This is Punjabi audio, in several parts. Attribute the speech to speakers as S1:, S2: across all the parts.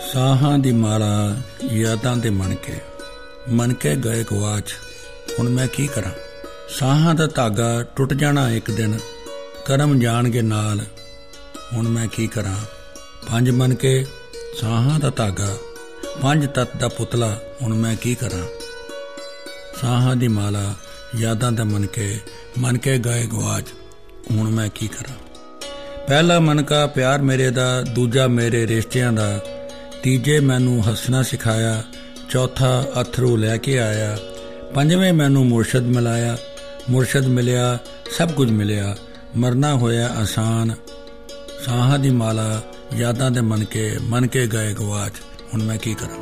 S1: ਸਾਹਾਂ ਦੀ ਮਾਲਾ ਯਾਦਾਂ ਦੇ ਮਣਕੇ ਗਏ ਗਵਾਚ, ਹੁਣ ਮੈਂ ਕੀ ਕਰਾਂ। ਸਾਹਾਂ ਦਾ ਧਾਗਾ ਟੁੱਟ ਜਾਣਾ ਇੱਕ ਦਿਨ, ਕਰਮ ਜਾਣਗੇ ਨਾਲ, ਹੁਣ ਮੈਂ ਕੀ ਕਰਾਂ। ਪੰਜ ਮਣਕੇ ਸਾਹਾਂ ਦਾ ਧਾਗਾ, ਪੰਜ ਤੱਤ ਦਾ ਪੁਤਲਾ, ਹੁਣ ਮੈਂ ਕੀ ਕਰਾਂ। ਸਾਹਾਂ ਦੀ ਮਾਲਾ ਯਾਦਾਂ ਦੇ ਮਣਕੇ ਗਏ ਗਵਾਚ, ਹੁਣ ਮੈਂ ਕੀ ਕਰਾਂ। ਪਹਿਲਾ ਮਣਕਾ ਪਿਆਰ ਮੇਰੇ ਦਾ, ਦੂਜਾ ਮੇਰੇ ਰਿਸ਼ਤਿਆਂ ਦਾ, ਤੀਜੇ ਮੈਨੂੰ ਹੱਸਣਾ ਸਿਖਾਇਆ, ਚੌਥਾ ਅਥਰੂ ਲੈ ਕੇ ਆਇਆ, ਪੰਜਵੇਂ ਮੈਨੂੰ ਮੁਰਸ਼ਦ ਮਿਲਾਇਆ। ਮੁਰਸ਼ਦ ਮਿਲਿਆ, ਸਭ ਕੁਝ ਮਿਲਿਆ, ਮਰਨਾ ਹੋਇਆ ਆਸਾਨ। ਸਾਹਾਂ ਦੀ ਮਾਲਾ ਯਾਦਾਂ ਦੇ ਮਣਕੇ ਗਏ ਗਵਾਚ, ਹੁਣ ਮੈਂ ਕੀ ਕਰਾਂ।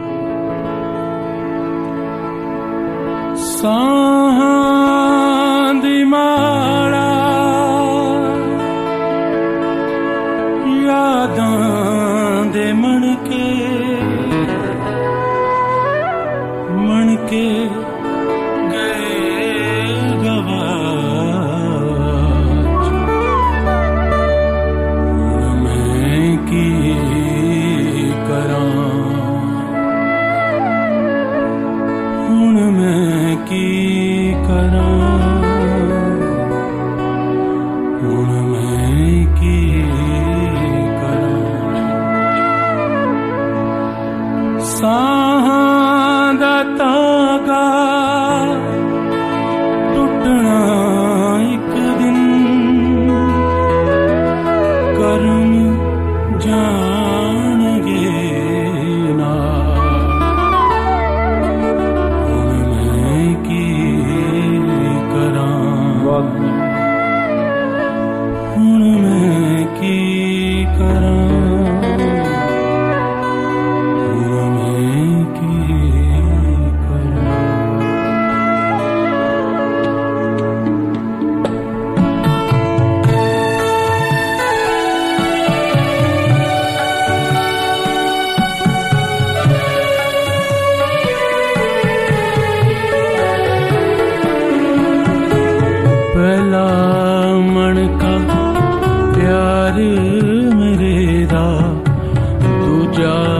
S2: ਸਾਹਾਂ ਦੀ ਮਾਲਾ ਯਾਦਾਂ ਦੇ ਮਣਕੇ ਗਏ ਗਵਾਚ, ਹੁਣ ਮੈਂ ਕੀ ਕਰਾਂ, ਹੁਣ ਮੈਂ ਕੀ ਕਰਾਂ, ਹੁਣ ਮੈਂ ਕੀ ਕਰਾਂ। ਸਾਹਾਂ ਦਾ ਧਾਗਾ ਟੁੱਟਣਾ ਇੱਕ ਦਿਨ, ਕਰਮ ਜਾਣਗੇ ਨਾਲ, ਹੁਣ ਮੈਂ ਕੀ ਕਰਾਂ, ਹੁਣ ਮੈਂ ਕੀ ਕਰਾਂ। ਪਹਿਲਾ ਮਣਕਾ ਪਿਆਰ ਮੇਰੇ ਦਾ, ਦੂਜਾ